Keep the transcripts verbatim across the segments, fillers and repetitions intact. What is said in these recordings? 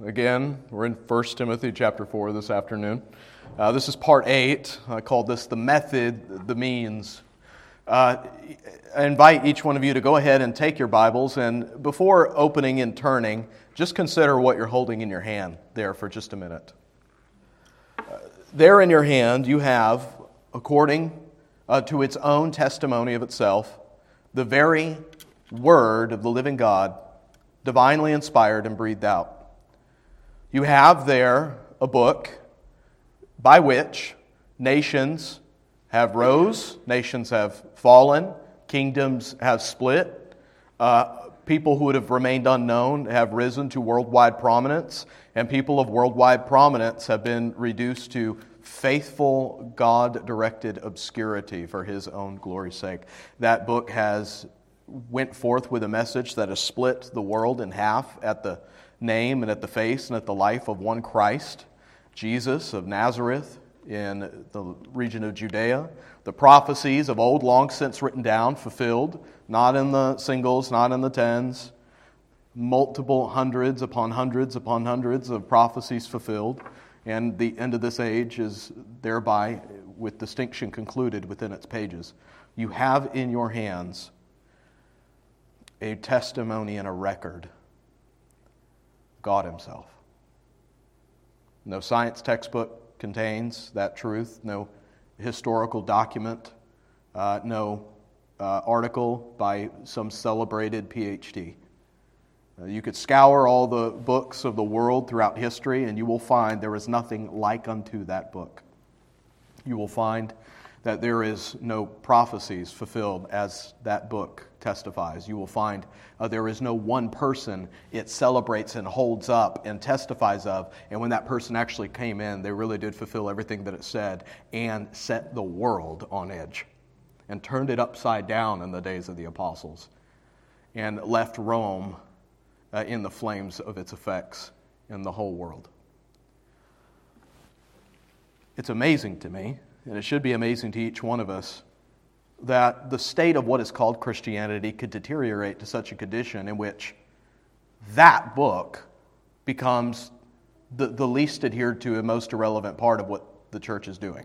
Again, we're in First Timothy chapter four this afternoon. Uh, this is part eight. I called this the method, the means. Uh, I invite each one of you to go ahead and take your Bibles, and before opening and turning, just consider what you're holding in your hand there for just a minute. Uh, there in your hand you have, according uh, to its own testimony of itself, the very Word of the living God, divinely inspired and breathed out. You have there a book by which nations have rose, nations have fallen, kingdoms have split, uh, people who would have remained unknown have risen to worldwide prominence, and people of worldwide prominence have been reduced to faithful, God-directed obscurity for His own glory's sake. That book has went forth with a message that has split the world in half at the name and at the face and at the life of one Christ, Jesus of Nazareth in the region of Judea. The prophecies of old, long since written down, fulfilled, not in the singles, not in the tens, multiple hundreds upon hundreds upon hundreds of prophecies fulfilled, and the end of this age is thereby, with distinction, concluded within its pages. You have in your hands a testimony and a record. God Himself. No science textbook contains that truth. No historical document. Uh, no uh, article by some celebrated P H D. Uh, you could scour all the books of the world throughout history, and you will find there is nothing like unto that book. You will find that there is no prophecies fulfilled as that book testifies. You will find uh, there is no one person it celebrates and holds up and testifies of, and when that person actually came in, they really did fulfill everything that it said and set the world on edge and turned it upside down in the days of the apostles and left Rome uh, in the flames of its effects in the whole world. It's amazing to me, and it should be amazing to each one of us, that the state of what is called Christianity could deteriorate to such a condition in which that book becomes the, the least adhered to and most irrelevant part of what the church is doing.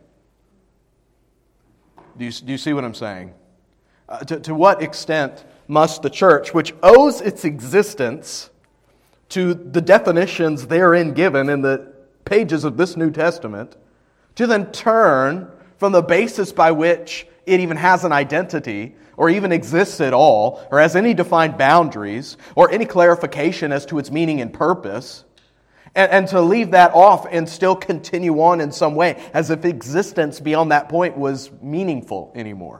Do you, do you see what I'm saying? Uh, to, to what extent must the church, which owes its existence to the definitions therein given in the pages of this New Testament, to then turn from the basis by which it even has an identity, or even exists at all, or has any defined boundaries, or any clarification as to its meaning and purpose, and, and to leave that off and still continue on in some way, as if existence beyond that point was meaningful anymore.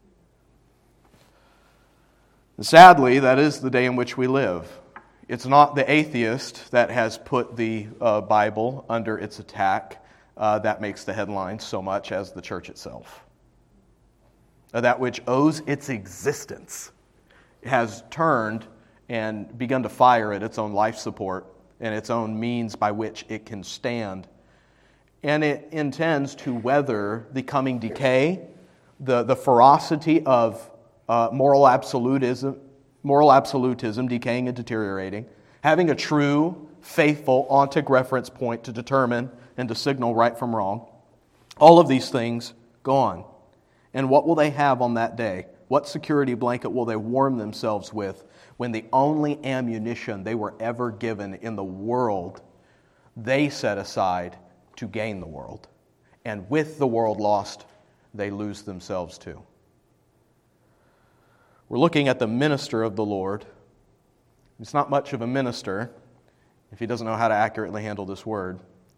And sadly, that is the day in which we live. It's not the atheist that has put the uh, Bible under its attack. Uh, that makes the headlines so much as the church itself. Uh, that which owes its existence has turned and begun to fire at its own life support and its own means by which it can stand. And it intends to weather the coming decay, the, the ferocity of uh, moral absolutism, moral absolutism decaying and deteriorating, having a true, faithful, ontic reference point to determine and to signal right from wrong. All of these things gone. And what will they have on that day? What security blanket will they warm themselves with when the only ammunition they were ever given in the world they set aside to gain the world? And with the world lost, they lose themselves too. We're looking at the minister of the Lord. He's not much of a minister if he doesn't know how to accurately handle this word.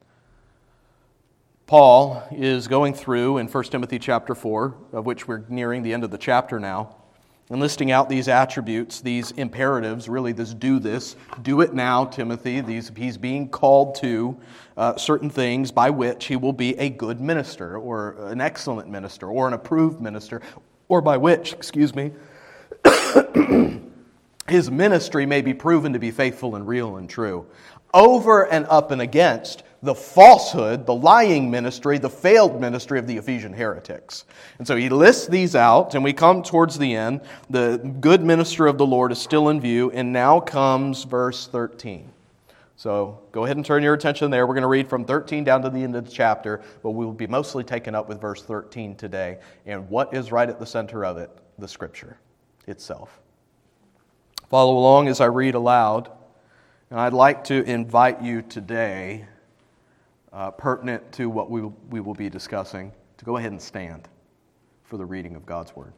Paul is going through in First Timothy chapter four, of which we're nearing the end of the chapter now, and listing out these attributes, these imperatives, really this do this, do it now, Timothy. These, he's being called to uh, certain things by which he will be a good minister, or an excellent minister, or an approved minister, or by which, excuse me, his ministry may be proven to be faithful and real and true. Over and up and against the falsehood, the lying ministry, the failed ministry of the Ephesian heretics. And so he lists these out, and we come towards the end. The good minister of the Lord is still in view, and now comes verse thirteen. So go ahead and turn your attention there. We're going to read from thirteen down to the end of the chapter, but we will be mostly taken up with verse thirteen today. And what is right at the center of it? The Scripture itself. Follow along as I read aloud. And I'd like to invite you today, uh, pertinent to what we will, we will be discussing, to go ahead and stand for the reading of God's Word.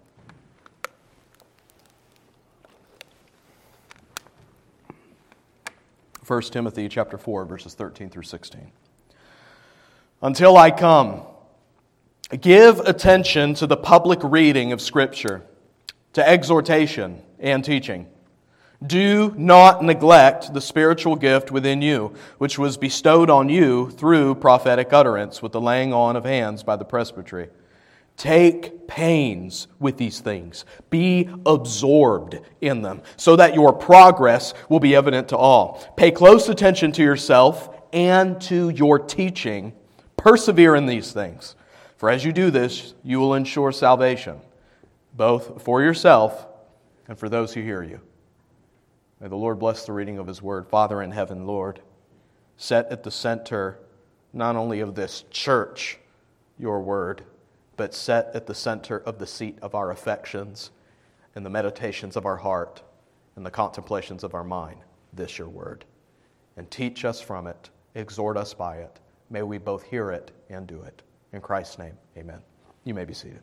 First Timothy chapter four, verses thirteen through sixteen. Until I come, give attention to the public reading of Scripture, to exhortation and teaching. Do not neglect the spiritual gift within you, which was bestowed on you through prophetic utterance with the laying on of hands by the presbytery. Take pains with these things. Be absorbed in them, so that your progress will be evident to all. Pay close attention to yourself and to your teaching. Persevere in these things. For as you do this, you will ensure salvation, both for yourself and for those who hear you. May the Lord bless the reading of His Word. Father in heaven, Lord, set at the center not only of this church your Word, but set at the center of the seat of our affections and the meditations of our heart and the contemplations of our mind, this your Word. And teach us from it, exhort us by it. May we both hear it and do it. In Christ's name, amen. You may be seated.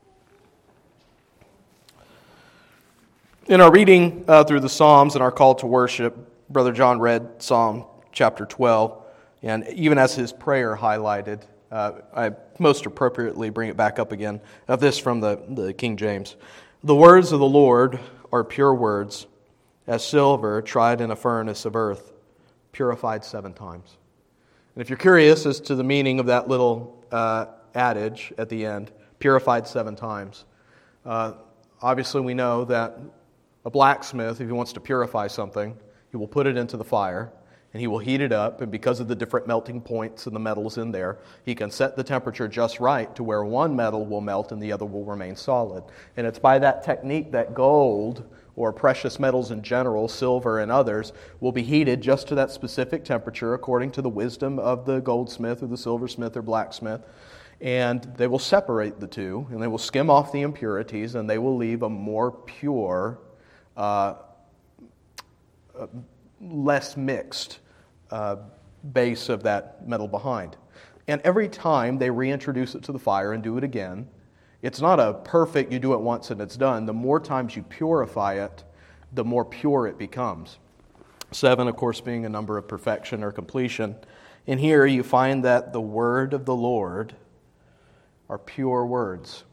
In our reading uh, through the Psalms and our call to worship, Brother John read Psalm chapter twelve, and even as his prayer highlighted, uh, I most appropriately bring it back up again, of this from the, the King James. The words of the Lord are pure words, as silver tried in a furnace of earth, purified seven times. And if you're curious as to the meaning of that little uh, adage at the end, purified seven times, uh, obviously we know that a blacksmith, if he wants to purify something, he will put it into the fire, and he will heat it up, and because of the different melting points and the metals in there, he can set the temperature just right to where one metal will melt and the other will remain solid. And it's by that technique that gold, or precious metals in general, silver and others, will be heated just to that specific temperature according to the wisdom of the goldsmith or the silversmith or blacksmith. And they will separate the two, and they will skim off the impurities, and they will leave a more pure, uh, uh, less mixed uh, base of that metal behind. And every time they reintroduce it to the fire and do it again, it's not a perfect, you do it once and it's done. The more times you purify it, the more pure it becomes. Seven, of course, being a number of perfection or completion. And here you find that the word of the Lord are pure words,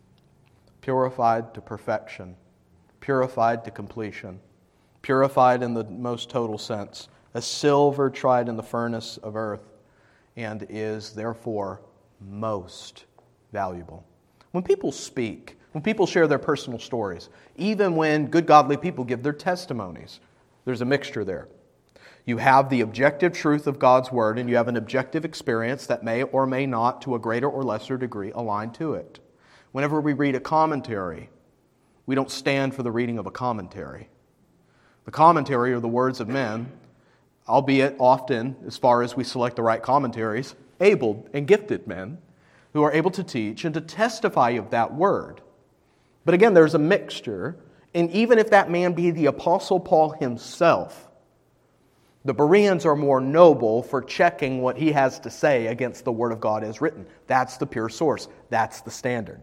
purified to perfection, purified to completion, purified in the most total sense, as silver tried in the furnace of earth, and is therefore most valuable. When people speak, when people share their personal stories, even when good godly people give their testimonies, there's a mixture there. You have the objective truth of God's Word, and you have an objective experience that may or may not, to a greater or lesser degree, align to it. Whenever we read a commentary, we don't stand for the reading of a commentary. The commentary are the words of men, albeit often, as far as we select the right commentaries, able and gifted men who are able to teach and to testify of that word. But again, there's a mixture, and even if that man be the Apostle Paul himself, the Bereans are more noble for checking what he has to say against the Word of God as written. That's the pure source. That's the standard.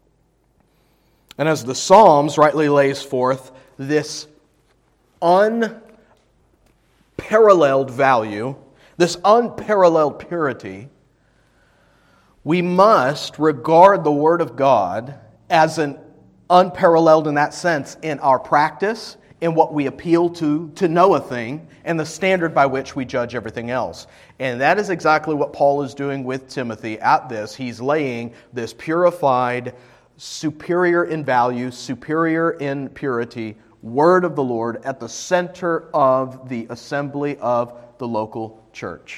And as the Psalms rightly lays forth this unparalleled value, this unparalleled purity, we must regard the Word of God as an unparalleled in that sense in our practice, in what we appeal to, to know a thing, and the standard by which we judge everything else. And that is exactly what Paul is doing with Timothy at this. He's laying this purified, superior in value, superior in purity, Word of the Lord at the center of the assembly of the local church.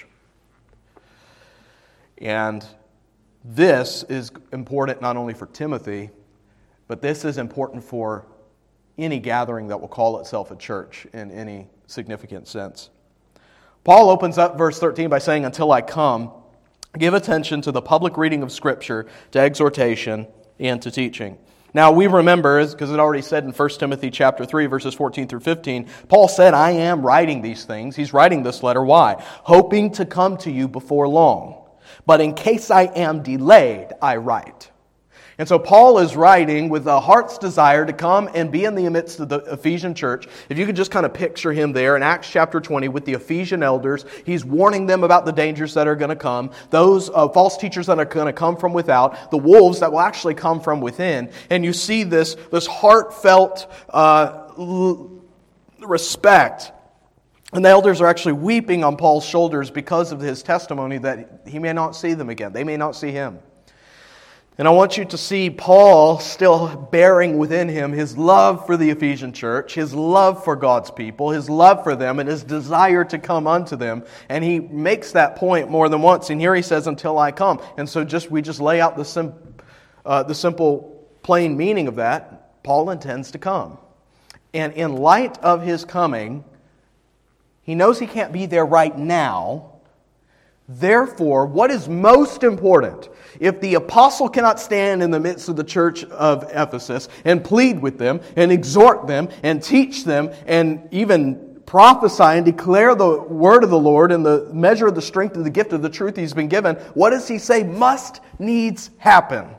And this is important not only for Timothy, but this is important for any gathering that will call itself a church in any significant sense. Paul opens up verse thirteen by saying, until I come, give attention to the public reading of Scripture, to exhortation, and to teaching. Now we remember, because it already said in First Timothy chapter three, verses fourteen through fifteen, Paul said, I am writing these things. He's writing this letter. Why? Hoping to come to you before long. But in case I am delayed, I write. And so Paul is writing with a heart's desire to come and be in the midst of the Ephesian church. If you could just kind of picture him there in Acts chapter twenty with the Ephesian elders, he's warning them about the dangers that are going to come, those uh, false teachers that are going to come from without, the wolves that will actually come from within. And you see this, this heartfelt uh, l- respect. And the elders are actually weeping on Paul's shoulders because of his testimony that he may not see them again. They may not see him. And I want you to see Paul still bearing within him his love for the Ephesian church, his love for God's people, his love for them, and his desire to come unto them. And he makes that point more than once. And here he says, until I come. And so just we just lay out the, sim, uh, the simple, plain meaning of that. Paul intends to come. And in light of his coming, he knows he can't be there right now. Therefore, what is most important? If the apostle cannot stand in the midst of the church of Ephesus and plead with them and exhort them and teach them and even prophesy and declare the word of the Lord and the measure of the strength of the gift of the truth he's been given, what does he say must needs happen?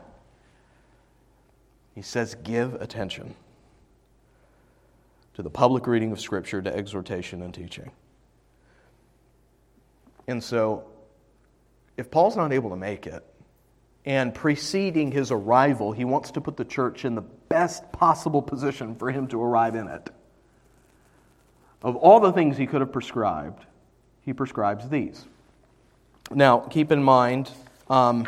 He says, give attention to the public reading of Scripture, to exhortation and teaching. And so, if Paul's not able to make it, and preceding his arrival, he wants to put the church in the best possible position for him to arrive in it. Of all the things he could have prescribed, he prescribes these. Now, keep in mind, um,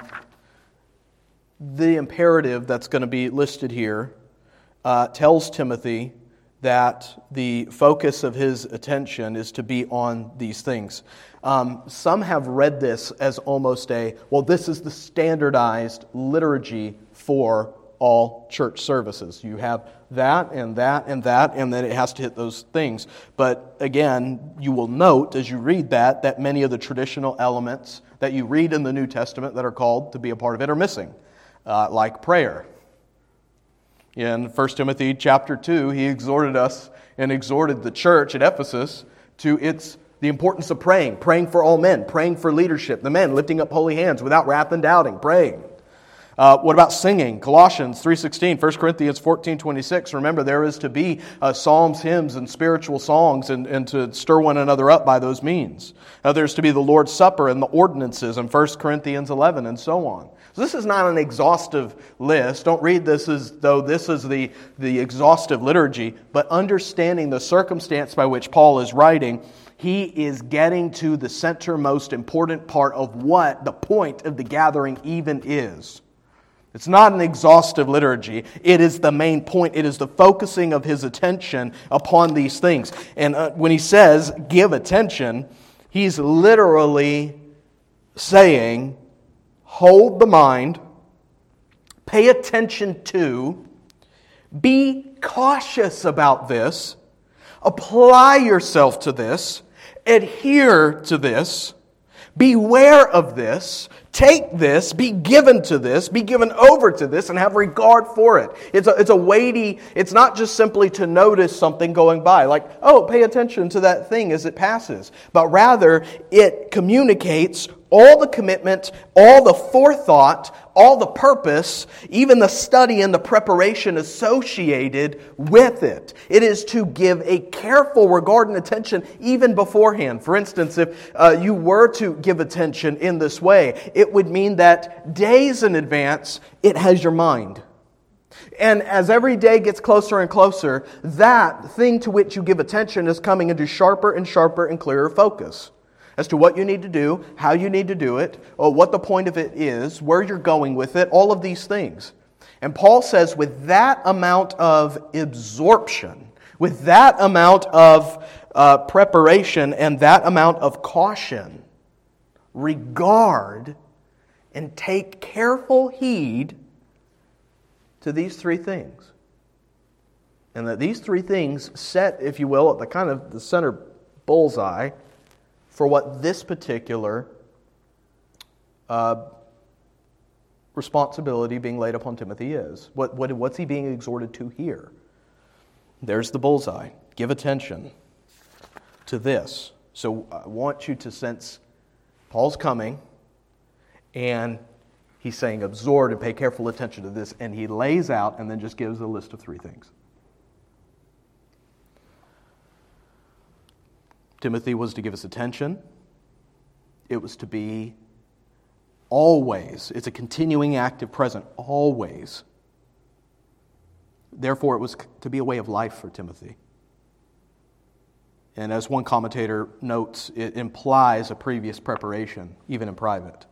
the imperative that's going to be listed here uh, tells Timothy that the focus of his attention is to be on these things. Um, some have read this as almost a, well, this is the standardized liturgy for all church services. You have that and that and that, and then it has to hit those things. But again, you will note as you read that, that many of the traditional elements that you read in the New Testament that are called to be a part of it are missing, uh, like prayer. In First Timothy chapter two, he exhorted us and exhorted the church at Ephesus to its the importance of praying, praying for all men, praying for leadership, the men lifting up holy hands without wrath and doubting, praying. Uh, what about singing? Colossians three sixteen, First Corinthians fourteen twenty-six. Remember, there is to be uh, psalms, hymns, and spiritual songs, and, and to stir one another up by those means. Uh, there's to be the Lord's Supper and the ordinances in First Corinthians eleven, and so on. So this is not an exhaustive list. Don't read this as though this is the, the exhaustive liturgy, but understanding the circumstance by which Paul is writing, he is getting to the center most important part of what the point of the gathering even is. It's not an exhaustive liturgy. It is the main point. It is the focusing of his attention upon these things. And uh, when he says, give attention, he's literally saying, hold the mind, pay attention to, be cautious about this, apply yourself to this, adhere to this, beware of this, take this, be given to this, be given over to this, and have regard for it. It's a, it's a weighty, it's not just simply to notice something going by, like, oh, pay attention to that thing as it passes, but rather it communicates all the commitment, all the forethought, all the purpose, even the study and the preparation associated with it. It is to give a careful regard and attention even beforehand. For instance, if uh, you were to give attention in this way, it would mean that days in advance, it has your mind. And as every day gets closer and closer, that thing to which you give attention is coming into sharper and sharper and clearer focus as to what you need to do, how you need to do it, or what the point of it is, where you're going with it, all of these things. And Paul says with that amount of absorption, with that amount of uh, preparation and that amount of caution, regard and take careful heed to these three things. And that these three things set, if you will, at the kind of the center bullseye for what this particular uh, responsibility being laid upon Timothy is. What, what, what's he being exhorted to here? There's the bullseye. Give attention to this. So I want you to sense Paul's coming, and he's saying absorb and pay careful attention to this, and he lays out and then just gives a list of three things. Timothy was to give us attention. It was to be always. It's a continuing active present, always. Therefore, it was to be a way of life for Timothy. And as one commentator notes, it implies a previous preparation, even in private.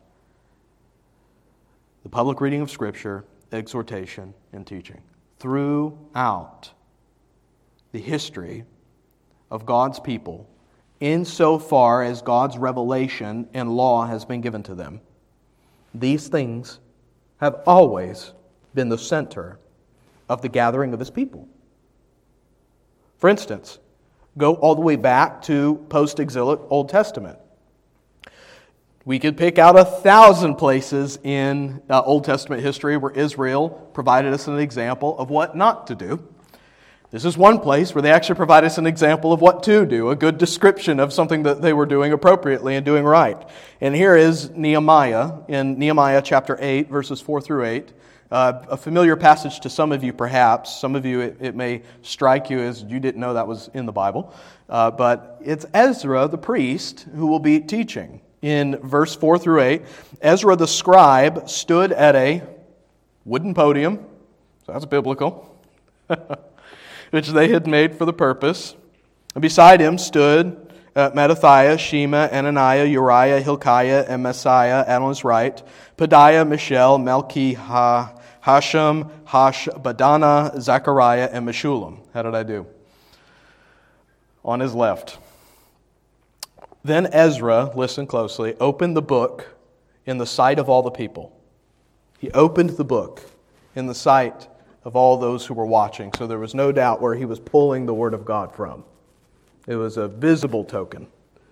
The public reading of Scripture, exhortation, and teaching. Throughout the history of God's people, insofar as God's revelation and law has been given to them, these things have always been the center of the gathering of His people. For instance, go all the way back to post-exilic Old Testament. We could pick out a thousand places in uh, Old Testament history where Israel provided us an example of what not to do. This is one place where they actually provide us an example of what to do, a good description of something that they were doing appropriately and doing right. And here is Nehemiah, in Nehemiah chapter eight, verses four through eight. Uh, a familiar passage to some of you, perhaps. Some of you, it, it may strike you as you didn't know that was in the Bible. Uh, but it's Ezra, the priest, who will be teaching. In verse four through eight, Ezra the scribe stood at a wooden podium, so that's biblical, which they had made for the purpose. And beside him stood uh, Mattathiah, Shema, Ananiah, Uriah, Hilkiah, and Messiah at his right, Pedaiah, Mishael, Melchi, Ha, Hashem, Hashbadana, Zechariah, and Meshullam. How did I do? On his left. Then Ezra, listen closely, opened the book in the sight of all the people. He opened the book in the sight of all those who were watching. So there was no doubt where he was pulling the Word of God from. It was a visible token.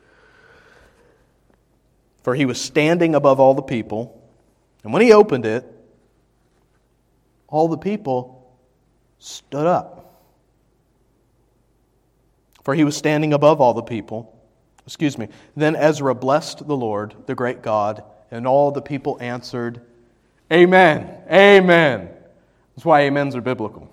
For he was standing above all the people. And when he opened it, all the people stood up. For he was standing above all the people. Excuse me. Then Ezra blessed the Lord, the great God, and all the people answered, Amen. Amen. That's why amens are biblical.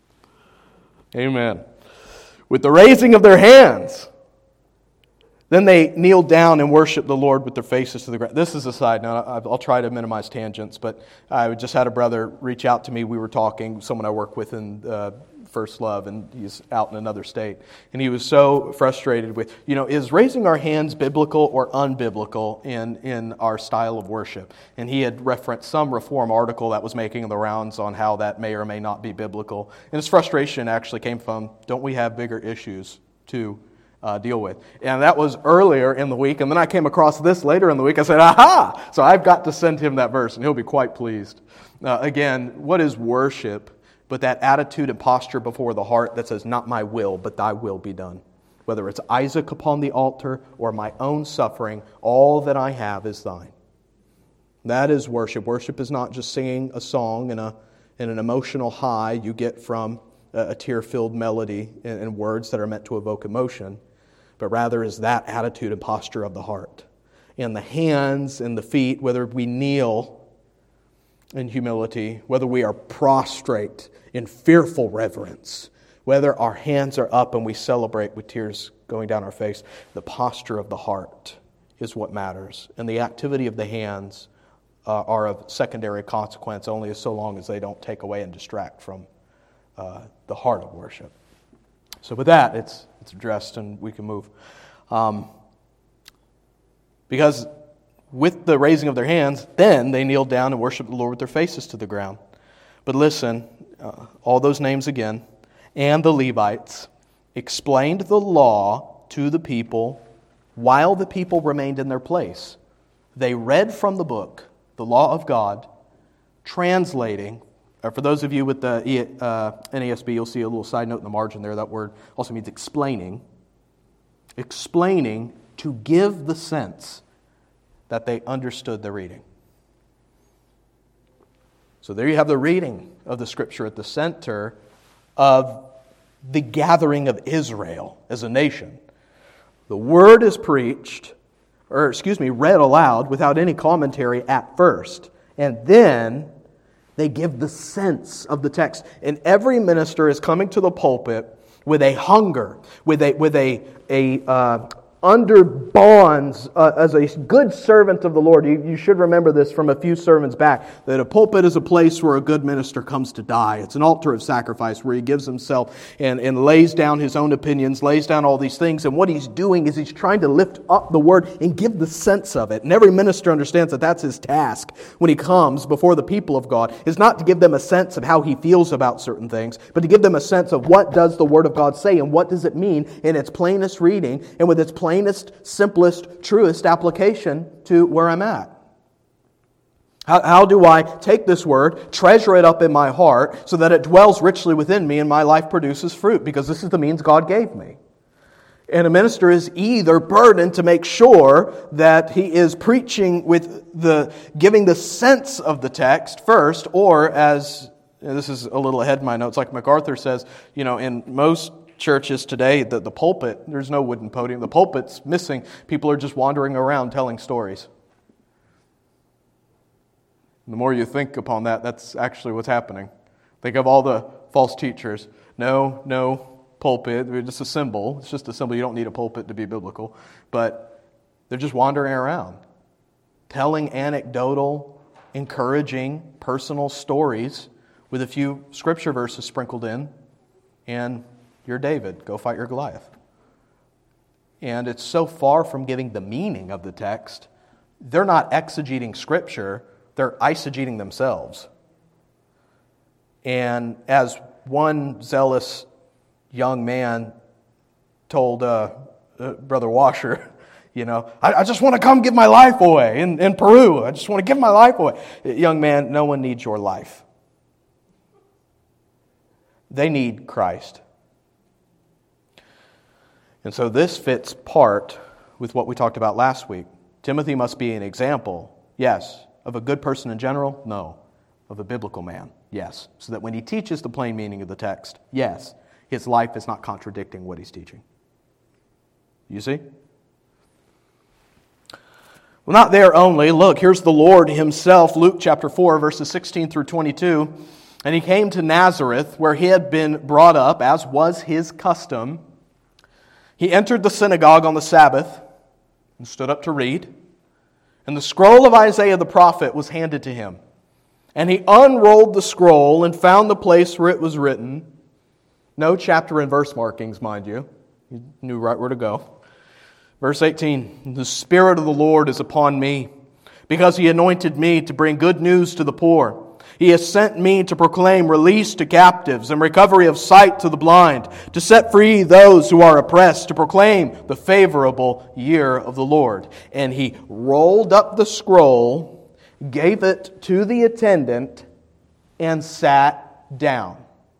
Amen. With the raising of their hands. Then they kneeled down and worshiped the Lord with their faces to the ground. This is a side note. I'll try to minimize tangents, but I just had a brother reach out to me. We were talking, someone I work with in uh, First Love, and he's out in another state. And he was so frustrated with, you know, is raising our hands biblical or unbiblical in, in our style of worship? And he had referenced some Reform article that was making the rounds on how that may or may not be biblical. And his frustration actually came from, don't we have bigger issues to Uh, deal with? And that was earlier in the week, and then I came across this later in the week. I said, aha! So I've got to send him that verse, and he'll be quite pleased. Uh, again, what is worship but that attitude and posture before the heart that says, not my will, but thy will be done? Whether it's Isaac upon the altar or my own suffering, all that I have is thine. That is worship. Worship is not just singing a song and, a, and an emotional high you get from a, a tear-filled melody and, and words that are meant to evoke emotion, but rather is that attitude and posture of the heart. And the hands and the feet, whether we kneel in humility, whether we are prostrate in fearful reverence, whether our hands are up and we celebrate with tears going down our face, the posture of the heart is what matters. And the activity of the hands uh, are of secondary consequence only so long as they don't take away and distract from uh, the heart of worship. So with that, it's it's addressed and we can move. Um, because with the raising of their hands, then they kneeled down and worshiped the Lord with their faces to the ground. But listen, uh, all those names again, and the Levites explained the law to the people while the people remained in their place. They read from the book, the law of God, translating. Uh, for those of you with the uh, N A S B, you'll see a little side note in the margin there. That word also means explaining. Explaining to give the sense that they understood the reading. So there you have the reading of the Scripture at the center of the gathering of Israel as a nation. The Word is preached, or excuse me, read aloud without any commentary at first. And then they give the sense of the text. And every minister is coming to the pulpit with a hunger, with a with a a uh, under bonds uh, as a good servant of the Lord. You, you should remember this from a few sermons back, that a pulpit is a place where a good minister comes to die. It's an altar of sacrifice where he gives himself and, and lays down his own opinions, lays down all these things. And what he's doing is he's trying to lift up the Word and give the sense of it. And every minister understands that that's his task when he comes before the people of God, is not to give them a sense of how he feels about certain things, but to give them a sense of what does the Word of God say and what does it mean in its plainest reading and with its plainest plainest, simplest, truest application to where I'm at. How, how do I take this Word, treasure it up in my heart so that it dwells richly within me and my life produces fruit? Because this is the means God gave me. And a minister is either burdened to make sure that he is preaching with the, giving the sense of the text first, or as, this is a little ahead in my notes, like MacArthur says, you know, in most churches today, the, the pulpit, there's no wooden podium. The pulpit's missing. People are just wandering around telling stories. And the more you think upon that, that's actually what's happening. Think of all the false teachers. No, no pulpit. It's just a symbol. It's just a symbol. You don't need a pulpit to be biblical. But they're just wandering around, telling anecdotal, encouraging, personal stories with a few scripture verses sprinkled in, and you're David, go fight your Goliath. And it's so far from giving the meaning of the text. They're not exegeting Scripture, they're eisegeting themselves. And as one zealous young man told uh, uh, Brother Washer, you know, I, I just want to come give my life away in, in Peru. I just want to give my life away. Young man, no one needs your life. They need Christ. And so this fits part with what we talked about last week. Timothy must be an example, yes. Of a good person in general? No. Of a biblical man? Yes. So that when he teaches the plain meaning of the text, yes, his life is not contradicting what he's teaching. You see? Well, not there only. Look, here's the Lord himself, Luke chapter four, verses sixteen through twenty-two. And he came to Nazareth, where he had been brought up, as was his custom. He entered the synagogue on the Sabbath and stood up to read. And the scroll of Isaiah the prophet was handed to him. And he unrolled the scroll and found the place where it was written. No chapter and verse markings, mind you. He knew right where to go. Verse eighteen, the Spirit of the Lord is upon me, because he anointed me to bring good news to the poor. He has sent me to proclaim release to captives and recovery of sight to the blind, to set free those who are oppressed, to proclaim the favorable year of the Lord. And he rolled up the scroll, gave it to the attendant, and sat down.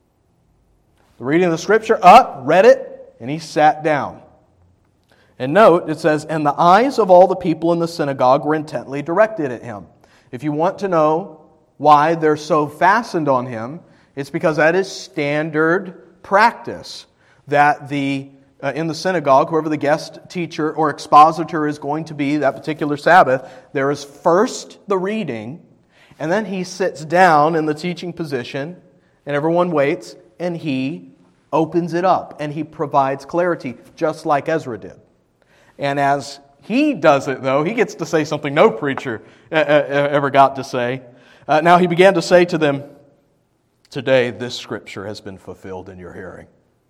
The reading of the Scripture, up, read it, and he sat down. And note, it says, and the eyes of all the people in the synagogue were intently directed at him. If you want to know why they're so fastened on him, it's because that is standard practice. That the uh, in the synagogue, whoever the guest teacher or expositor is going to be that particular Sabbath, there is first the reading, and then he sits down in the teaching position, and everyone waits, and he opens it up, and he provides clarity, just like Ezra did. And as he does it, though, he gets to say something no preacher ever got to say. Uh, now he began to say to them, today this Scripture has been fulfilled in your hearing.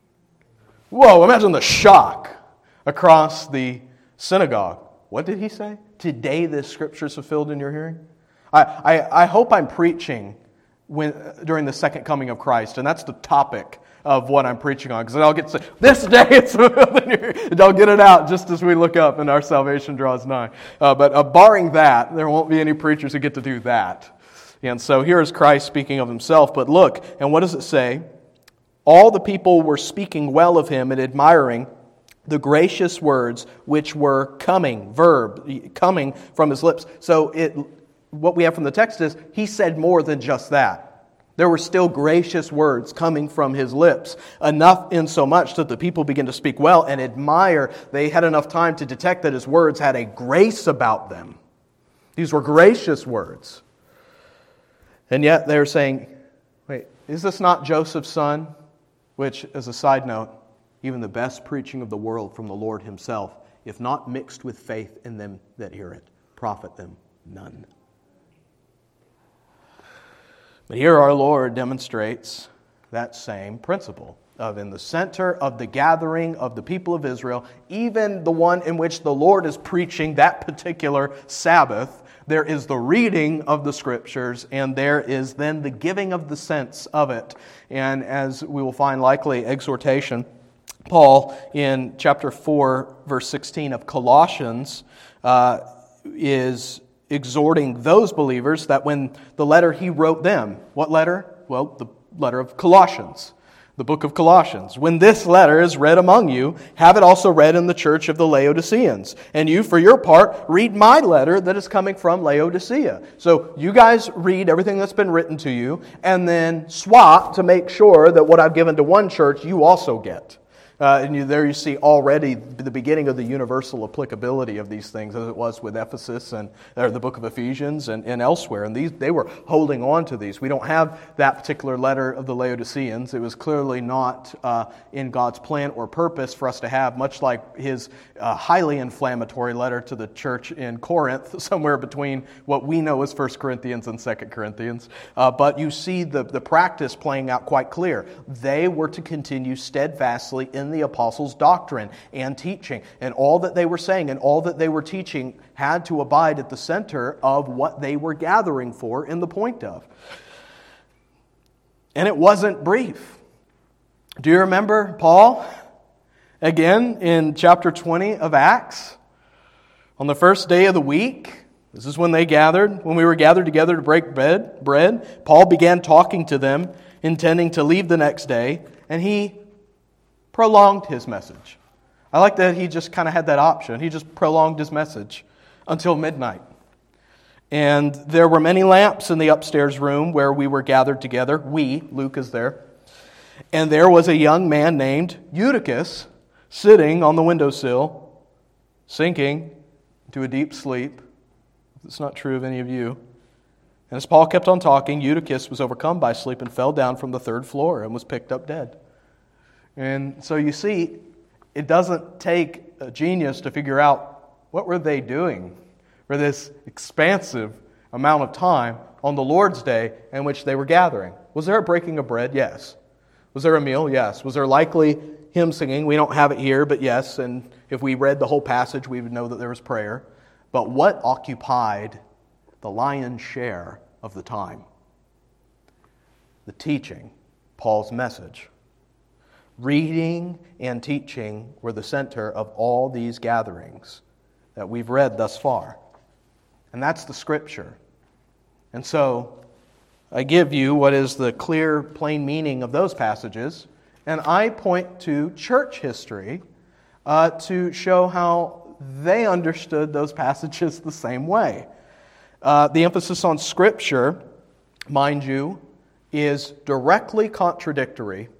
Whoa, imagine the shock across the synagogue. What did he say? Today this Scripture is fulfilled in your hearing? I, I, I hope I'm preaching when during the second coming of Christ, and that's the topic of what I'm preaching on, because I'll get to say, this day it's fulfilled in your hearing, and I'll get it out just as we look up and our salvation draws nigh. Uh, but uh, barring that, there won't be any preachers who get to do that. And so here is Christ speaking of himself. But look, and what does it say? All the people were speaking well of him and admiring the gracious words which were coming, verb, coming from his lips. So it, what we have from the text is he said more than just that. There were still gracious words coming from his lips, enough in so much that the people began to speak well and admire. They had enough time to detect that his words had a grace about them. These were gracious words. And yet they're saying, wait, is this not Joseph's son? Which, as a side note, even the best preaching of the world from the Lord himself, if not mixed with faith in them that hear it, profit them none. But here our Lord demonstrates that same principle of in the center of the gathering of the people of Israel, even the one in which the Lord is preaching that particular Sabbath, there is the reading of the Scriptures, and there is then the giving of the sense of it. And as we will find likely exhortation, Paul in chapter four, verse sixteen of Colossians uh, is exhorting those believers that when the letter he wrote them, what letter? Well, the letter of Colossians, the book of Colossians. When this letter is read among you, have it also read in the church of the Laodiceans. And you, for your part, read my letter that is coming from Laodicea. So you guys read everything that's been written to you, and then swap to make sure that what I've given to one church, you also get. Uh, and you, there you see already the beginning of the universal applicability of these things, as it was with Ephesus and or the book of Ephesians and, and elsewhere. And these they were holding on to these. We don't have that particular letter of the Laodiceans. It was clearly not uh, in God's plan or purpose for us to have, much like his uh, highly inflammatory letter to the church in Corinth, somewhere between what we know as First Corinthians and Second Corinthians. Uh, but you see the, the practice playing out quite clear. They were to continue steadfastly in the apostles' doctrine and teaching. And all that they were saying and all that they were teaching had to abide at the center of what they were gathering for and the point of. And it wasn't brief. Do you remember Paul? Again, in chapter twenty of Acts, on the first day of the week, this is when they gathered, when we were gathered together to break bread, bread, Paul began talking to them, intending to leave the next day, and he prolonged his message. I like that he just kind of had that option. He just prolonged his message until midnight. And there were many lamps in the upstairs room where we were gathered together. We, Luke is there. And there was a young man named Eutychus sitting on the windowsill, sinking into a deep sleep. It's not true of any of you. And as Paul kept on talking, Eutychus was overcome by sleep and fell down from the third floor and was picked up dead. And so you see, it doesn't take a genius to figure out what were they doing for this expansive amount of time on the Lord's Day in which they were gathering. Was there a breaking of bread? Yes. Was there a meal? Yes. Was there likely hymn singing? We don't have it here, but yes. And if we read the whole passage, we would know that there was prayer. But what occupied the lion's share of the time? The teaching, Paul's message. Reading and teaching were the center of all these gatherings that we've read thus far. And that's the Scripture. And so, I give you what is the clear, plain meaning of those passages, and I point to church history uh, to show how they understood those passages the same way. Uh, the emphasis on Scripture, mind you, is directly contradictory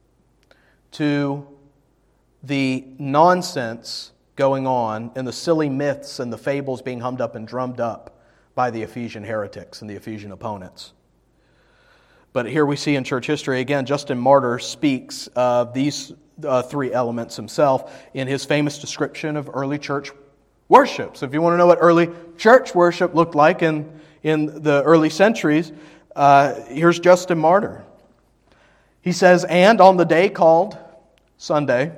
to the nonsense going on and the silly myths and the fables being hummed up and drummed up by the Ephesian heretics and the Ephesian opponents. But here we see in church history, again, Justin Martyr speaks of these uh, three elements himself in his famous description of early church worship. So if you want to know what early church worship looked like in, in the early centuries, uh, here's Justin Martyr. He says, "And on the day called Sunday,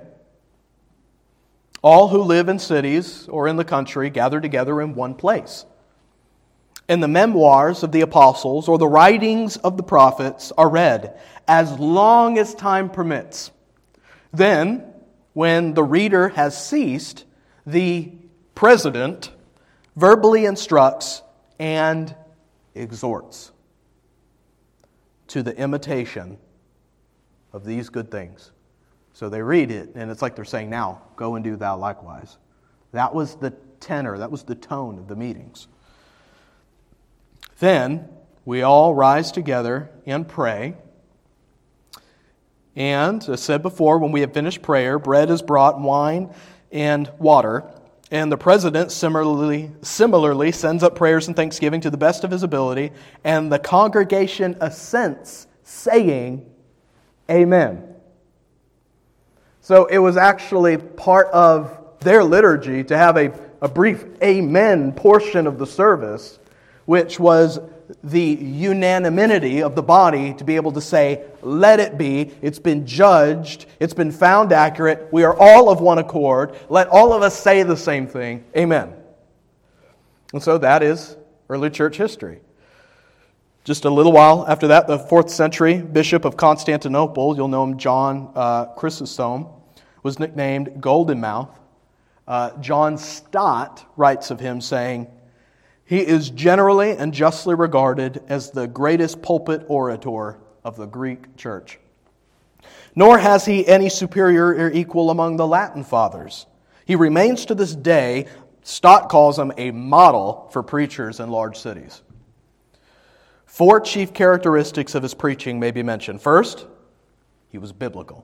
all who live in cities or in the country gather together in one place. And the memoirs of the apostles or the writings of the prophets are read as long as time permits. Then, when the reader has ceased, the president verbally instructs and exhorts to the imitation of these good things, So they read it, and it's like they're saying, now, go and do thou likewise. That was the tenor, that was the tone of the meetings. Then we all rise together and pray. And, as said before, when we have finished prayer, bread is brought, wine and water. And the president similarly, similarly sends up prayers and thanksgiving to the best of his ability. And the congregation assents, saying, Amen. So it was actually part of their liturgy to have a, a brief Amen portion of the service, which was the unanimity of the body to be able to say, let it be, it's been judged, it's been found accurate, we are all of one accord, let all of us say the same thing, amen. And so that is early church history. Just a little while after that, the fourth century bishop of Constantinople, you'll know him, John uh, Chrysostom, was nicknamed Golden Mouth. Uh, John Stott writes of him saying, he is generally and justly regarded as the greatest pulpit orator of the Greek church. Nor has he any superior or equal among the Latin fathers. He remains to this day, Stott calls him a model for preachers in large cities. Four chief characteristics of his preaching may be mentioned. First, he was biblical.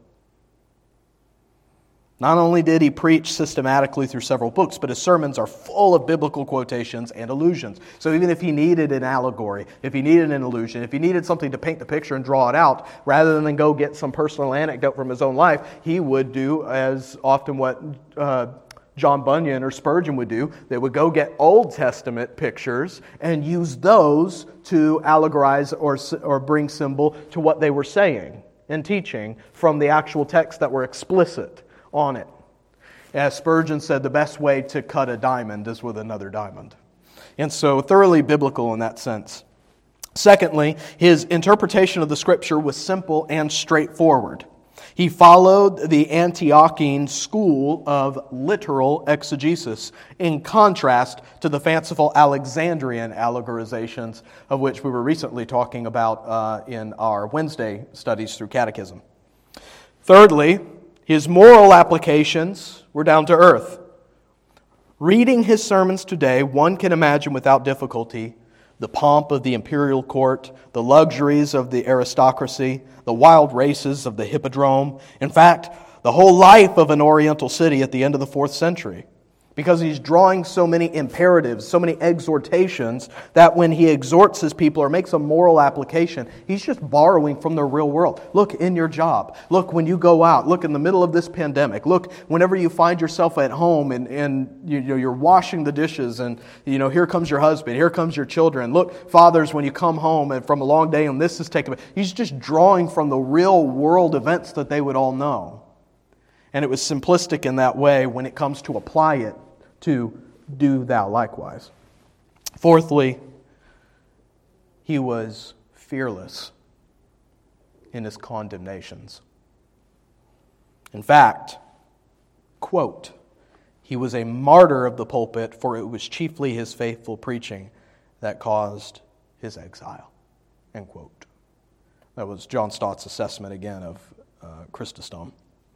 Not only did he preach systematically through several books, but his sermons are full of biblical quotations and allusions. So even if he needed an allegory, if he needed an allusion, if he needed something to paint the picture and draw it out, rather than go get some personal anecdote from his own life, he would do as often what uh, John Bunyan or Spurgeon would do. They would go get Old Testament pictures and use those to allegorize or, or bring symbol to what they were saying and teaching from the actual texts that were explicit on it. As Spurgeon said, the best way to cut a diamond is with another diamond. And so thoroughly biblical in that sense. Secondly, his interpretation of the Scripture was simple and straightforward. He followed the Antiochene school of literal exegesis, in contrast to the fanciful Alexandrian allegorizations of which we were recently talking about uh, in our Wednesday studies through Catechism. Thirdly, his moral applications were down to earth. Reading his sermons today, one can imagine without difficulty the pomp of the imperial court, the luxuries of the aristocracy, the wild races of the hippodrome. In fact, the whole life of an Oriental city at the end of the fourth century. Because he's drawing so many imperatives, so many exhortations, that when he exhorts his people or makes a moral application, he's just borrowing from the real world. Look in your job. Look when you go out. Look in the middle of this pandemic. Look whenever you find yourself at home and, and you know, you're washing the dishes and you know here comes your husband, here comes your children. Look, fathers, when you come home and from a long day and this is taken. He's just drawing from the real world events that they would all know. And it was simplistic in that way when it comes to apply it to do thou likewise. Fourthly, he was fearless in his condemnations. In fact, quote, he was a martyr of the pulpit, for it was chiefly his faithful preaching that caused his exile. End quote. That was John Stott's assessment again of uh, Chrysostom.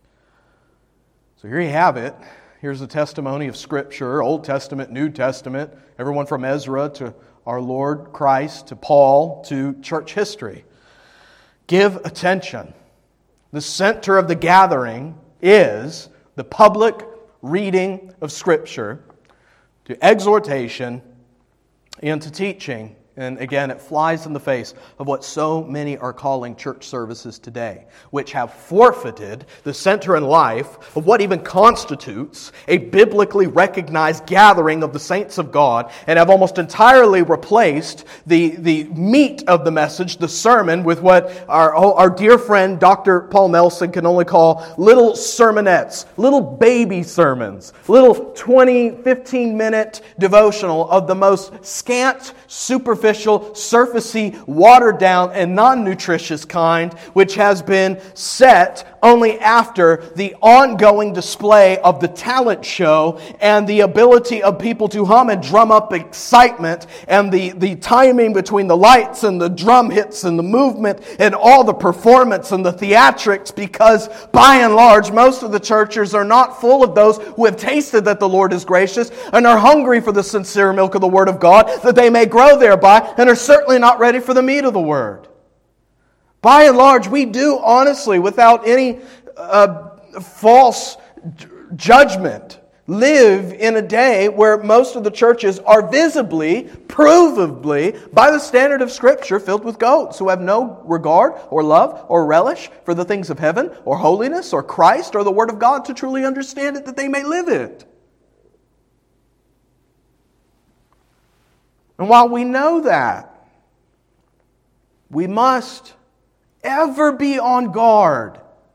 So here you have it. Here's the testimony of Scripture, Old Testament, New Testament, everyone from Ezra to our Lord Christ, to Paul, to church history. Give attention. The center of the gathering is the public reading of Scripture, to exhortation, and to teaching. And again, it flies in the face of what so many are calling church services today, which have forfeited the center in life of what even constitutes a biblically recognized gathering of the saints of God, and have almost entirely replaced the, the meat of the message, the sermon, with what our, our dear friend Doctor Paul Nelson can only call little sermonettes, little baby sermons, little twenty, fifteen minute devotional of the most scant, superficial, superficial, surfacey, watered down, and non-nutritious kind, which has been set only after the ongoing display of the talent show and the ability of people to hum and drum up excitement, and the, the timing between the lights and the drum hits and the movement and all the performance and the theatrics, because by and large, most of the churches are not full of those who have tasted that the Lord is gracious and are hungry for the sincere milk of the Word of God, that they may grow thereby, and are certainly not ready for the meat of the Word. By and large, we do honestly, without any uh, false judgment, live in a day where most of the churches are visibly, provably, by the standard of Scripture, filled with goats who have no regard or love or relish for the things of heaven or holiness or Christ or the Word of God to truly understand it, that they may live it. And while we know that, we must ever be on guard,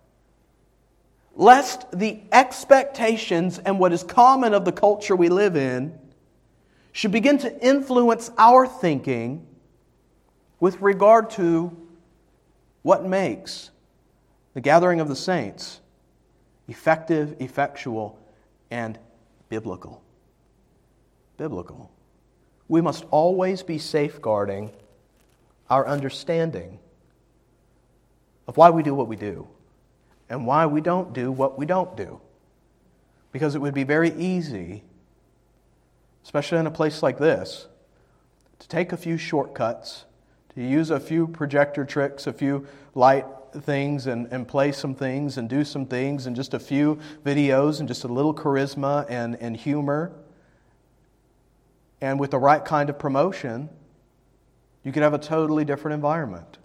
lest the expectations and what is common of the culture we live in should begin to influence our thinking with regard to what makes the gathering of the saints effective, effectual, and biblical. Biblical. We must always be safeguarding our understanding of why we do what we do and why we don't do what we don't do. Because it would be very easy, especially in a place like this, to take a few shortcuts, to use a few projector tricks, a few light things, and, and play some things, and do some things, and just a few videos, and just a little charisma and, and humor. And with the right kind of promotion, you could have a totally different environment.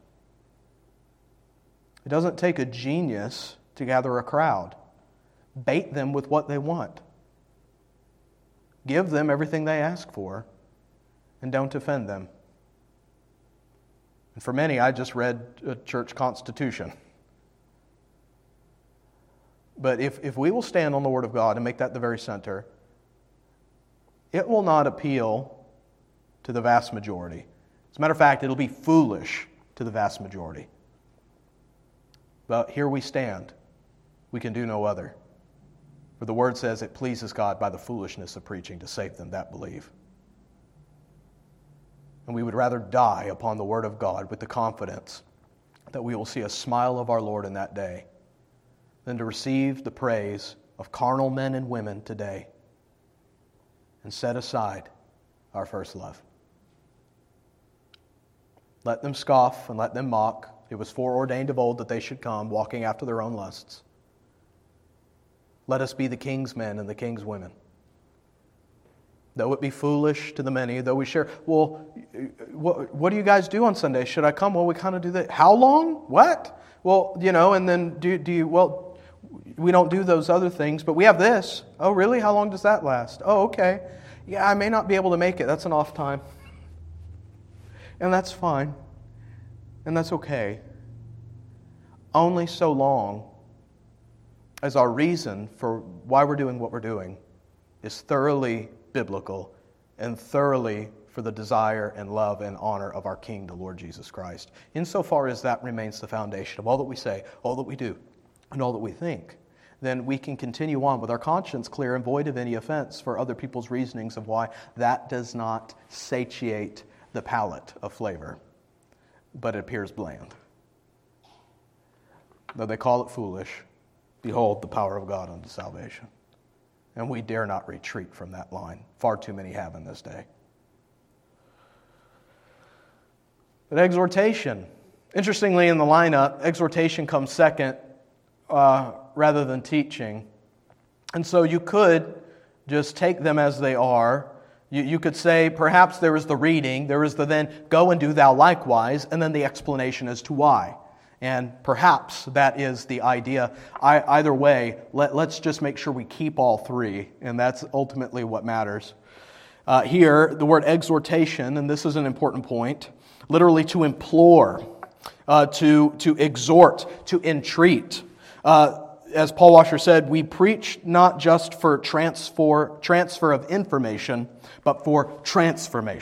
It doesn't take a genius to gather a crowd. Bait them with what they want. Give them everything they ask for, and don't offend them. And for many, I just read a church constitution. But if, if we will stand on the Word of God and make that the very center, it will not appeal to the vast majority. As a matter of fact, it'll be foolish to the vast majority. But here we stand. We can do no other. For the Word says it pleases God by the foolishness of preaching to save them that believe. And we would rather die upon the Word of God with the confidence that we will see a smile of our Lord in that day than to receive the praise of carnal men and women today and set aside our first love. Let them scoff and let them mock. It was foreordained of old that they should come, walking after their own lusts. Let us be the king's men and the king's women. Though it be foolish to the many, though we share, well, what, what do you guys do on Sunday? Should I come? Well, we kind of do that. How long? What? Well, you know, and then do, do you, well, we don't do those other things, but we have this. Oh, really? How long does that last? Oh, okay. Yeah, I may not be able to make it. That's an off time. And that's fine. And that's okay. Only so long as our reason for why we're doing what we're doing is thoroughly biblical and thoroughly for the desire and love and honor of our King, the Lord Jesus Christ. Insofar as that remains the foundation of all that we say, all that we do, and all that we think, then we can continue on with our conscience clear and void of any offense for other people's reasonings of why that does not satiate the palate of flavor, but it appears bland. Though they call it foolish, behold the power of God unto salvation. And we dare not retreat from that line. Far too many have in this day. But exhortation. Interestingly, in the lineup, exhortation comes second uh, rather than teaching. And so you could just take them as they are. You, you could say, perhaps there is the reading, there is the then, go and do thou likewise, and then the explanation as to why. And perhaps that is the idea. I, either way, let, let's just make sure we keep all three, and that's ultimately what matters. Uh, here, the word exhortation, and this is an important point, literally to implore, uh, to, to exhort, to entreat. Uh, as Paul Washer said, we preach not just for transfer, transfer of information, but for transformation.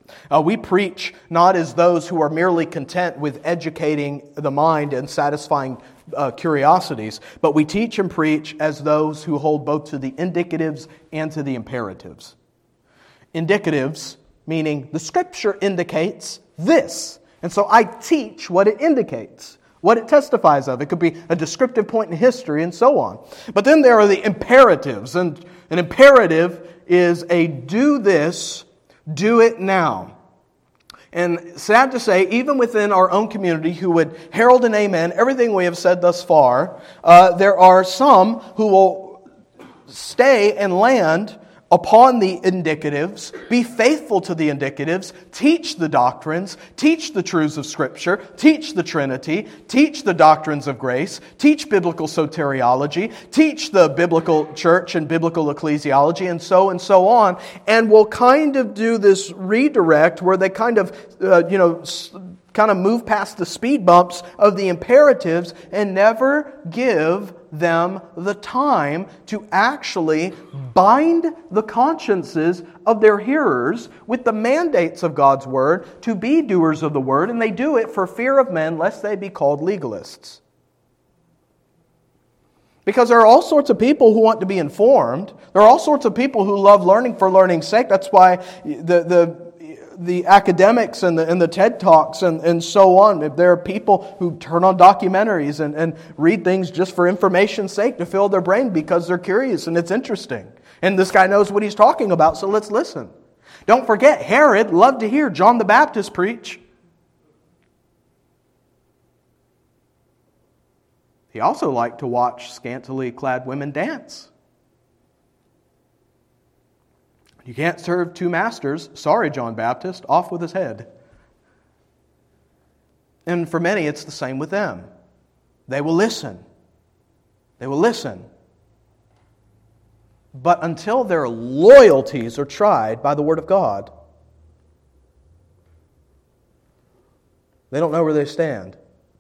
Uh, we preach not as those who are merely content with educating the mind and satisfying uh, curiosities, but we teach and preach as those who hold both to the indicatives and to the imperatives. Indicatives, meaning the Scripture indicates this. And so I teach what it indicates, what it testifies of. It could be a descriptive point in history and so on. But then there are the imperatives. And an imperative is a do this, do it now. And sad to say, even within our own community who would herald and amen everything we have said thus far, uh, there are some who will stay and land upon the indicatives, be faithful to the indicatives, teach the doctrines, teach the truths of Scripture, teach the Trinity, teach the doctrines of grace, teach biblical soteriology, teach the biblical church and biblical ecclesiology, and so and so on, and will kind of do this redirect where they kind of, uh, you know, kind of move past the speed bumps of the imperatives and never give them the time to actually bind the consciences of their hearers with the mandates of God's Word to be doers of the Word, and they do it for fear of men lest they be called legalists. Because there are all sorts of people who want to be informed. There are all sorts of people who love learning for learning's sake. That's why the the the academics and the, and the TED Talks and, and so on. If there are people who turn on documentaries and, and read things just for information's sake to fill their brain because they're curious and it's interesting. And this guy knows what he's talking about, so let's listen. Don't forget, Herod loved to hear John the Baptist preach. He also liked to watch scantily clad women dance. You can't serve two masters. Sorry, John Baptist. Off with his head. And for many, it's the same with them. They will listen. They will listen. But until their loyalties are tried by the Word of God, they don't know where they stand.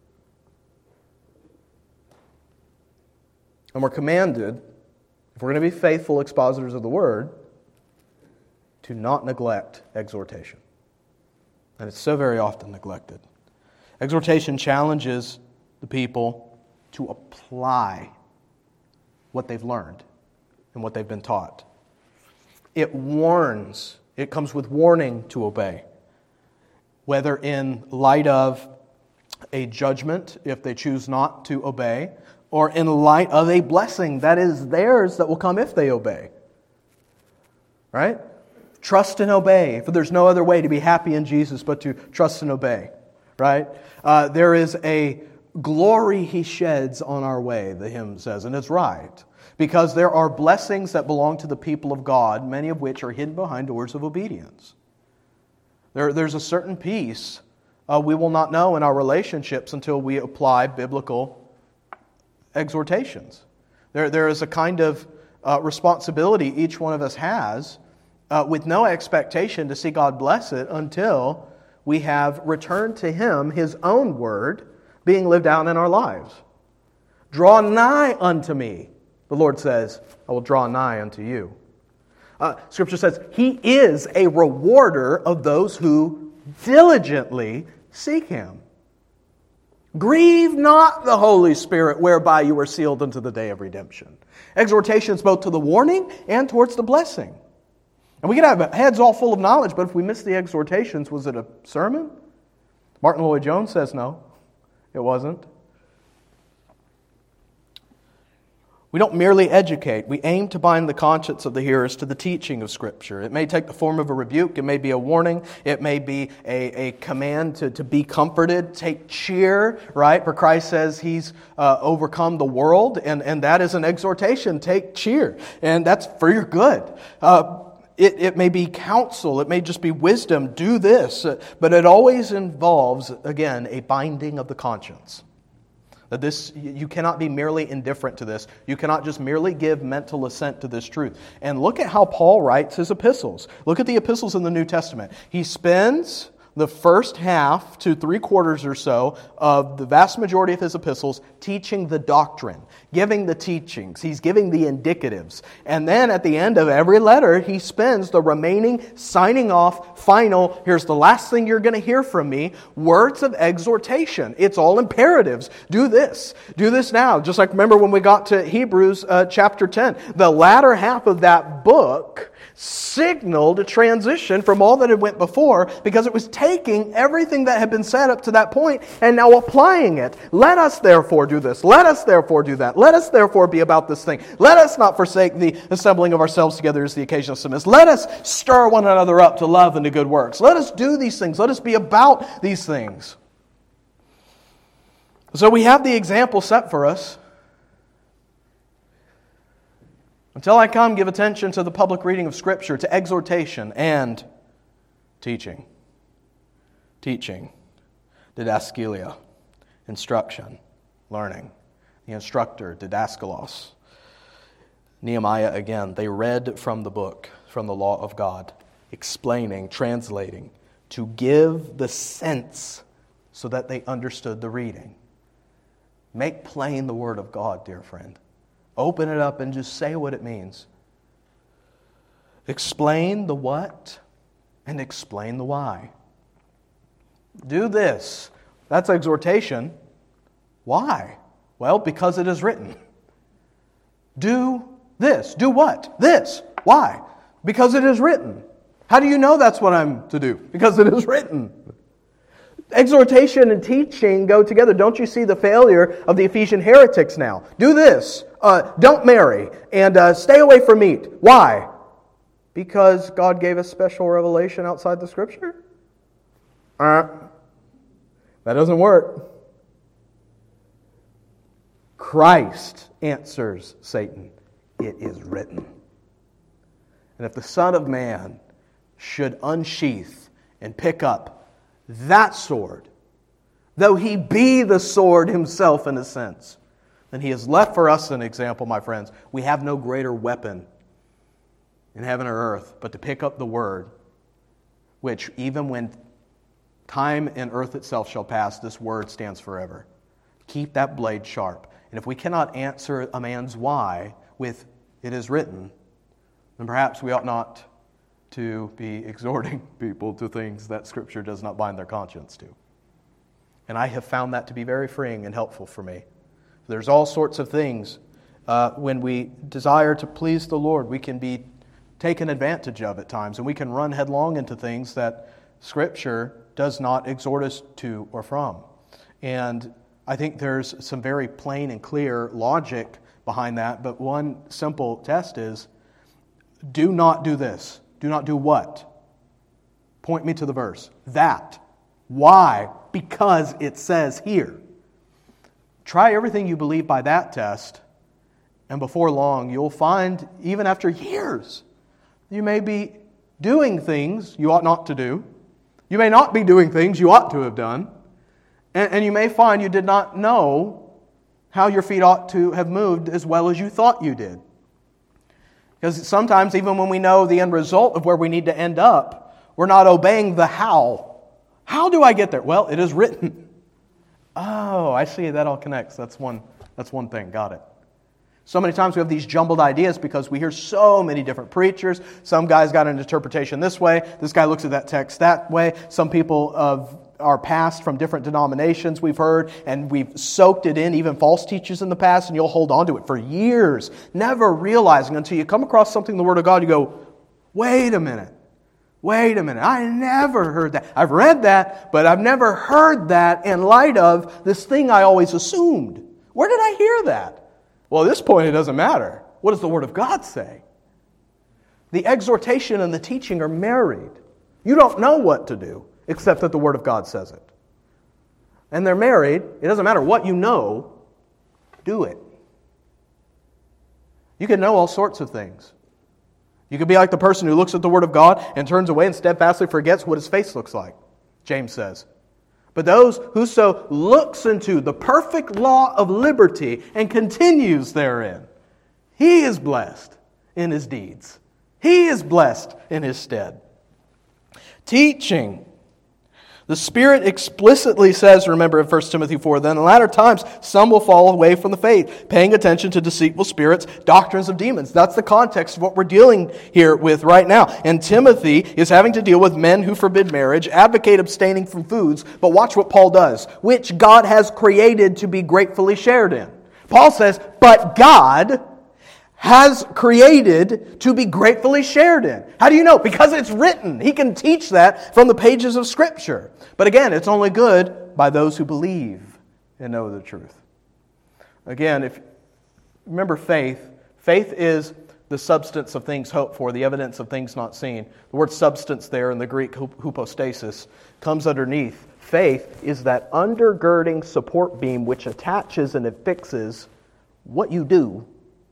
And we're commanded, if we're going to be faithful expositors of the Word, to not neglect exhortation. And it's so very often neglected. Exhortation challenges the people to apply what they've learned and what they've been taught. It warns, it comes with warning to obey. Whether in light of a judgment, if they choose not to obey, or in light of a blessing that is theirs that will come if they obey. Right? Trust and obey, for there's no other way to be happy in Jesus but to trust and obey. Right? Uh, there is a glory He sheds on our way, the hymn says, and it's right. Because there are blessings that belong to the people of God, many of which are hidden behind doors of obedience. There, there's a certain peace uh, we will not know in our relationships until we apply biblical exhortations. There, there is a kind of uh, responsibility each one of us has uh, with no expectation to see God bless it until we have returned to Him His own word being lived out in our lives. Draw nigh unto me, the Lord says, I will draw nigh unto you. Uh, Scripture says He is a rewarder of those who diligently seek Him. Grieve not the Holy Spirit, whereby you are sealed unto the day of redemption. Exhortations both to the warning and towards the blessing. And we can have heads all full of knowledge, but if we miss the exhortations, was it a sermon? Martin Lloyd-Jones says no, it wasn't. We don't merely educate. We aim to bind the conscience of the hearers to the teaching of Scripture. It may take the form of a rebuke. It may be a warning. It may be a, a command to, to be comforted. Take cheer, right? For Christ says He's uh, overcome the world, and, and that is an exhortation. Take cheer, and that's for your good. Uh, it, it may be counsel. It may just be wisdom. Do this. But it always involves, again, a binding of the conscience. That this, you cannot be merely indifferent to this. You cannot just merely give mental assent to this truth. And look at how Paul writes his epistles. Look at the epistles in the New Testament. He spends the first half to three quarters or so of the vast majority of his epistles teaching the doctrine, giving the teachings. He's giving the indicatives. And then at the end of every letter, he spends the remaining signing off, final, here's the last thing you're going to hear from me, words of exhortation. It's all imperatives. Do this. Do this now. Just like remember when we got to Hebrews uh, chapter ten. The latter half of that book signaled a transition from all that had went before because it was taking everything that had been said up to that point and now applying it. Let us therefore do this. Let us therefore do that. Let us therefore be about this thing. Let us not forsake the assembling of ourselves together as the occasion of some is. Let us stir one another up to love and to good works. Let us do these things. Let us be about these things. So we have the example set for us. Until I come, give attention to the public reading of Scripture, to exhortation and teaching. Teaching. Didaskalia. Instruction. Learning. The instructor, didaskalos. Nehemiah again, they read from the book, from the law of God, explaining, translating, to give the sense so that they understood the reading. Make plain the Word of God, dear friend. Open it up and just say what it means. Explain the what and explain the why. Do this. That's exhortation. Why? Well, because it is written. Do this. Do what? This. Why? Because it is written. How do you know that's what I'm to do? Because it is written. Exhortation and teaching go together. Don't you see the failure of the Ephesian heretics now? Do this. Uh, don't marry. And uh, stay away from meat. Why? Because God gave us special revelation outside the Scripture? Uh, that doesn't work. Christ answers Satan. It is written. And if the Son of Man should unsheath and pick up that sword, though he be the sword himself in a sense, then he has left for us an example, my friends. We have no greater weapon in heaven or earth but to pick up the word, which even when time and earth itself shall pass, this word stands forever. Keep that blade sharp. And if we cannot answer a man's why with it is written, then perhaps we ought not to be exhorting people to things that Scripture does not bind their conscience to. And I have found that to be very freeing and helpful for me. There's all sorts of things. Uh, when we desire to please the Lord, we can be taken advantage of at times, and we can run headlong into things that Scripture does not exhort us to or from. And I think there's some very plain and clear logic behind that, but one simple test is, do not do this. Do not do what? Point me to the verse. That. Why? Because it says here. Try everything you believe by that test, and before long you'll find, even after years, you may be doing things you ought not to do. You may not be doing things you ought to have done. And, and you may find you did not know how your feet ought to have moved as well as you thought you did. Because sometimes, even when we know the end result of where we need to end up, we're not obeying the how. How do I get there? Well, it is written. Oh, I see. That all connects. That's one, that's one thing. Got it. So many times we have these jumbled ideas because we hear so many different preachers. Some guys got an interpretation this way. This guy looks at that text that way. Some people of our past from different denominations we've heard, and we've soaked it in, even false teachers in the past, and you'll hold on to it for years, never realizing until you come across something in the Word of God, you go, wait a minute, wait a minute, I never heard that. I've read that, but I've never heard that in light of this thing I always assumed. Where did I hear that? Well, at this point it doesn't matter. What does the Word of God say? The exhortation and the teaching are married. You don't know what to do, except that the Word of God says it. And they're married. It doesn't matter what you know, do it. You can know all sorts of things. You could be like the person who looks at the Word of God and turns away and steadfastly forgets what his face looks like, James says. But those whoso looks into the perfect law of liberty and continues therein, he is blessed in his deeds. He is blessed in his stead. Teaching. The Spirit explicitly says, remember in First Timothy four, then in latter times some will fall away from the faith, paying attention to deceitful spirits, doctrines of demons. That's the context of what we're dealing here with right now. And Timothy is having to deal with men who forbid marriage, advocate abstaining from foods, but watch what Paul does, which God has created to be gratefully shared in. Paul says, but God has created to be gratefully shared in. How do you know? Because it's written. He can teach that from the pages of Scripture. But again, it's only good by those who believe and know the truth. Again, if remember faith, faith is the substance of things hoped for, the evidence of things not seen. The word substance there in the Greek hypostasis comes underneath. Faith is that undergirding support beam which attaches and affixes what you do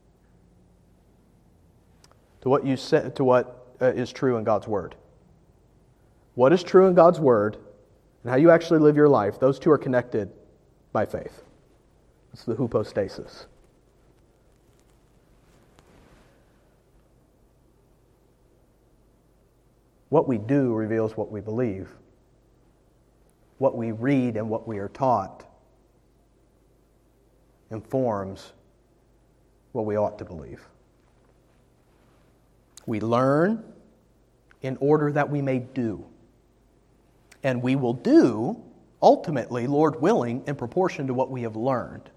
to what you say, to what uh, is true in God's Word. What is true in God's Word and how you actually live your life, those two are connected by faith. It's the hypostasis. What we do reveals what we believe. What we read and what we are taught informs what we ought to believe. We learn in order that we may do. And we will do, ultimately, Lord willing, in proportion to what we have learned.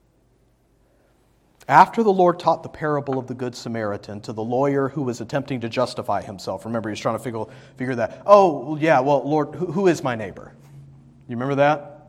After the Lord taught the parable of the Good Samaritan to the lawyer who was attempting to justify himself, remember, he was trying to figure, figure that, oh, yeah, well, Lord, who, who is my neighbor? You remember that?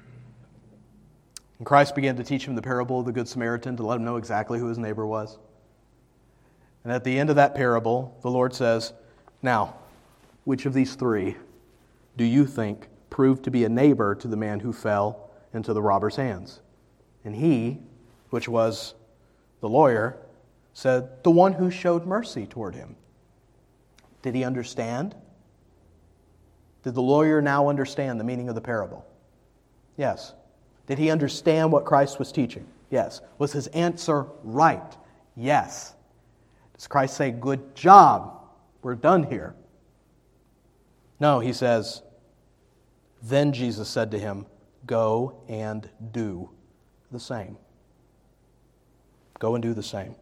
And Christ began to teach him the parable of the Good Samaritan to let him know exactly who his neighbor was. And at the end of that parable, the Lord says, now, which of these three do you think proved to be a neighbor to the man who fell into the robber's hands? And he, which was the lawyer, said, the one who showed mercy toward him. Did he understand? Did the lawyer now understand the meaning of the parable? Yes. Did he understand what Christ was teaching? Yes. Was his answer right? Yes. Does Christ say, good job, we're done here? No, he says, then Jesus said to him, go and do the same. Go and do the same.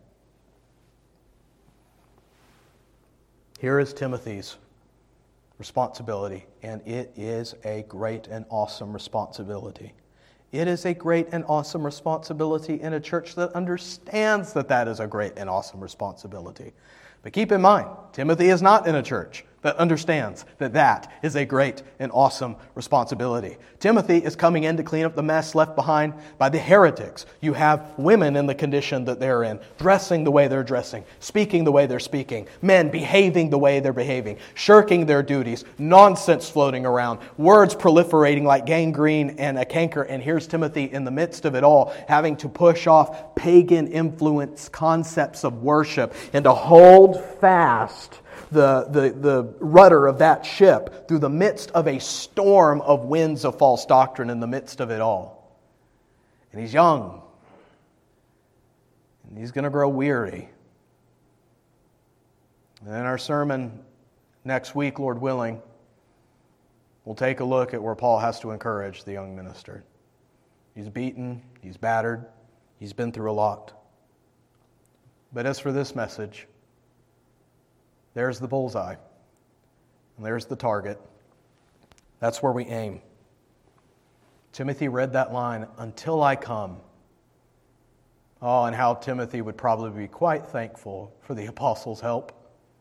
Here is Timothy's responsibility, and it is a great and awesome responsibility. It is a great and awesome responsibility in a church that understands that that is a great and awesome responsibility. But keep in mind, Timothy is not in a church that understands that that is a great and awesome responsibility. Timothy is coming in to clean up the mess left behind by the heretics. You have women in the condition that they're in, dressing the way they're dressing, speaking the way they're speaking, men behaving the way they're behaving, shirking their duties, nonsense floating around, words proliferating like gangrene and a canker. And here's Timothy in the midst of it all, having to push off pagan influence concepts of worship and to hold fast The, the, the rudder of that ship through the midst of a storm of winds of false doctrine in the midst of it all. And he's young. And he's going to grow weary. And in our sermon next week, Lord willing, we'll take a look at where Paul has to encourage the young minister. He's beaten, he's battered, he's been through a lot. But as for this message, there's the bullseye. And there's the target. That's where we aim. Timothy read that line, until I come. Oh, and how Timothy would probably be quite thankful for the apostles' help.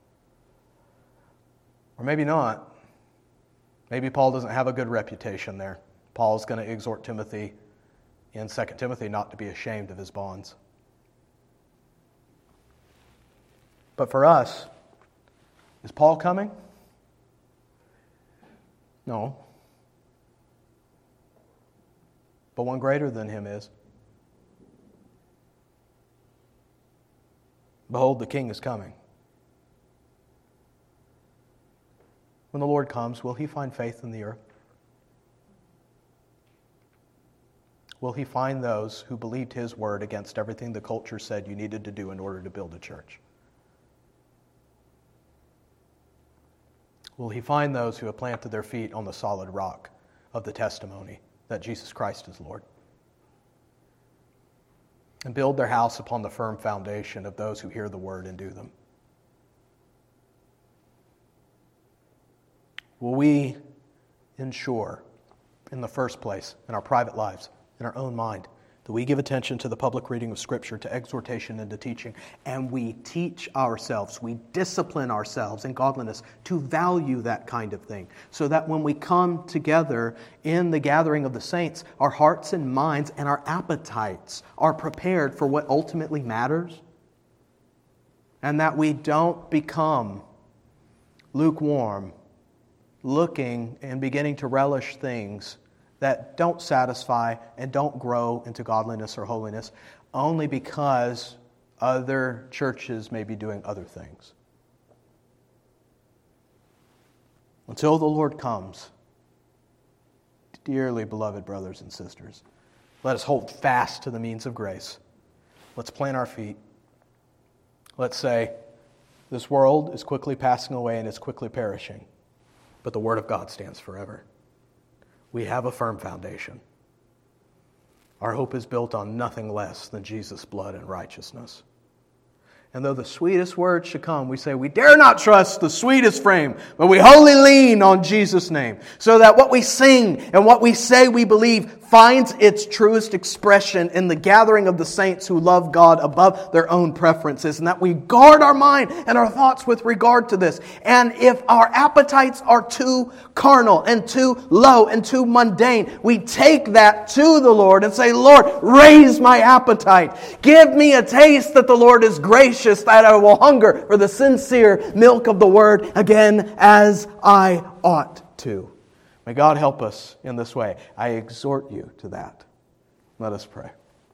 Or maybe not. Maybe Paul doesn't have a good reputation there. Paul's going to exhort Timothy in Second Timothy not to be ashamed of his bonds. But for us, is Paul coming? No. But one greater than him is. Behold, the King is coming. When the Lord comes, will he find faith in the earth? Will he find those who believed his word against everything the culture said you needed to do in order to build a church? will he find those who have planted their feet on the solid rock of the testimony that Jesus Christ is Lord, and build their house upon the firm foundation of those who hear the word and do them? Will we ensure, in the first place, in our private lives, in our own mind, that we give attention to the public reading of Scripture, to exhortation and to teaching, and we teach ourselves, we discipline ourselves in godliness to value that kind of thing, so that when we come together in the gathering of the saints, our hearts and minds and our appetites are prepared for what ultimately matters, and that we don't become lukewarm, looking and beginning to relish things that don't satisfy and don't grow into godliness or holiness only because other churches may be doing other things. Until the Lord comes, dearly beloved brothers and sisters, let us hold fast to the means of grace. Let's plant our feet. Let's say, this world is quickly passing away and is quickly perishing, but the Word of God stands forever. We have a firm foundation. Our hope is built on nothing less than Jesus' blood and righteousness. And though the sweetest word should come, we say, we dare not trust the sweetest frame, but we wholly lean on Jesus' name, so that what we sing and what we say we believe finds its truest expression in the gathering of the saints who love God above their own preferences, and that we guard our mind and our thoughts with regard to this. And if our appetites are too carnal and too low and too mundane, we take that to the Lord and say, Lord, raise my appetite. Give me a taste that the Lord is gracious, that I will hunger for the sincere milk of the Word again as I ought to. May God help us in this way. I exhort you to that. Let us pray.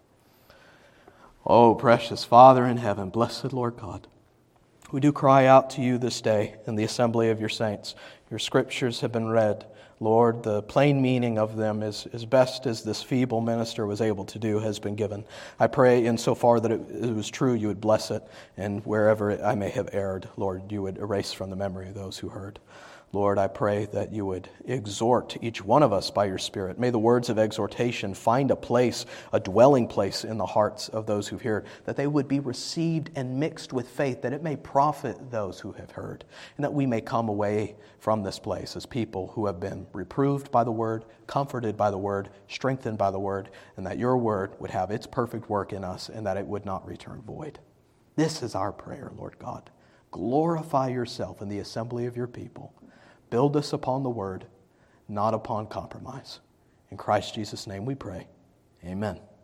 Oh, precious Father in heaven, blessed Lord God, we do cry out to you this day in the assembly of your saints. Your scriptures have been read. Lord, the plain meaning of them, is as best as this feeble minister was able to do, has been given. I pray insofar that it, it was true, you would bless it, and wherever it, I may have erred, Lord, you would erase from the memory of those who heard. Lord, I pray that you would exhort each one of us by your Spirit. May the words of exhortation find a place, a dwelling place in the hearts of those who've heard, that they would be received and mixed with faith, that it may profit those who have heard, and that we may come away from this place as people who have been reproved by the Word, comforted by the Word, strengthened by the Word, and that your Word would have its perfect work in us and that it would not return void. This is our prayer, Lord God. Glorify yourself in the assembly of your people. Build us upon the Word, not upon compromise. In Christ Jesus' name we pray. Amen.